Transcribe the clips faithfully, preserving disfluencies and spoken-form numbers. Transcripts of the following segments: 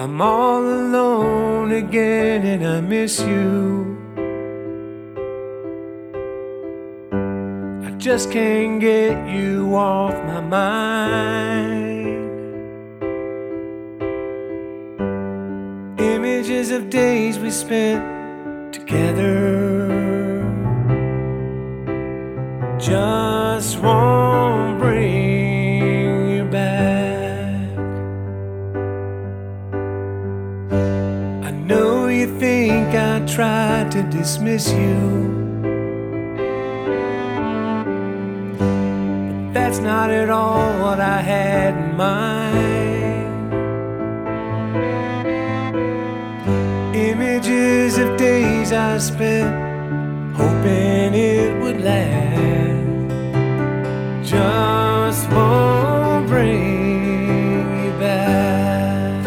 I'm all alone again and I miss you. I just can't get you off my mind. Images of days we spent together just won't bring you back. I know you think I tried to dismiss you, but that's not at all what I had in mind. Images of days I spent hoping it would last just won't bring you back.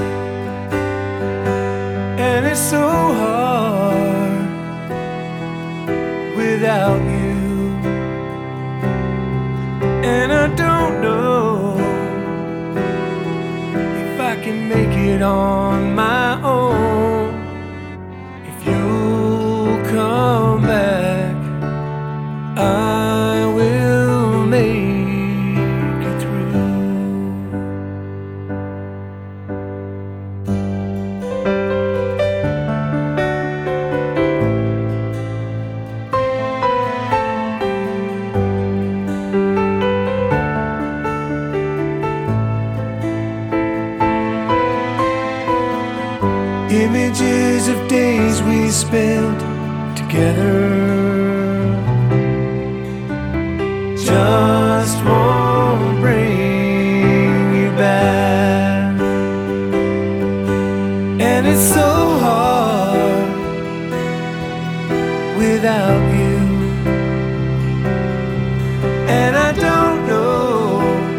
And it's so hard without you, and I don't know if I can make it on my own. If you'll come back, I will make it through. Images of days we spent together just won't bring you back. And it's so hard without you, and I don't know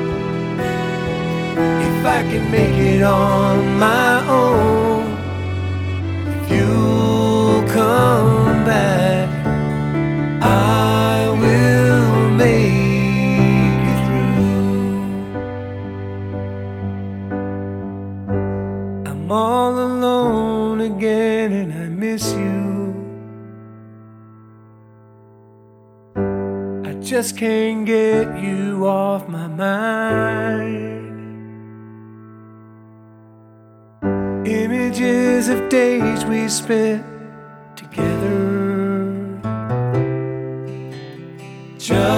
if I can make it on my own. If you'll come back, I will make it through. I'm all alone again and I miss you. I just can't get you off my mind. Images of days we spent together just